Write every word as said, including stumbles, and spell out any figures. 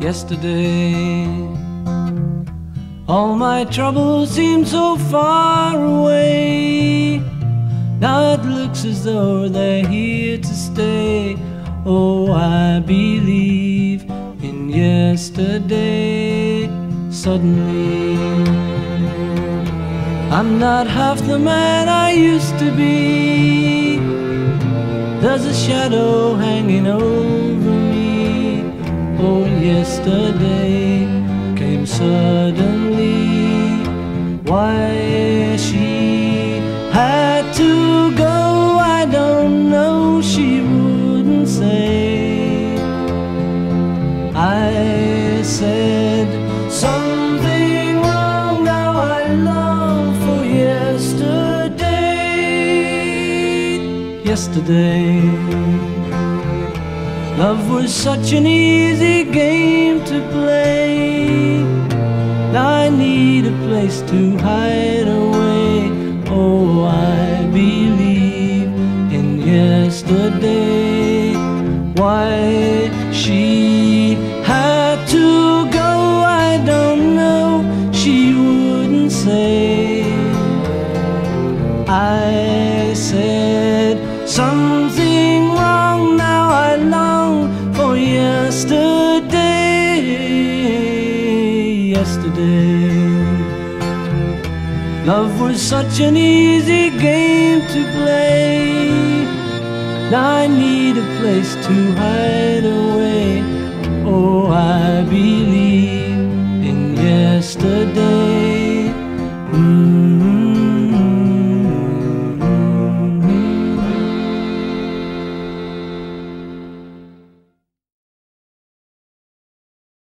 yesterday. All my troubles seem so far away. Now it looks as though they're here to stay. Oh, I believe in yesterday. Suddenly, I'm not half the man I used to be. There's a shadow hanging over me. Oh, yesterday came suddenly. Why she had to go, I don't know, she wouldn't say. I said something wrong, now I long for yesterday. Yesterday, love was such an easy game to play. Now I need a place to hide away. Oh, I believe in yesterday. Why she had to go, I don't know, she wouldn't say. I said something wrong, now I long for yesterday. Yesterday, love was such an easy game to play. Now I need a place to hide away. Oh, I believe in yesterday.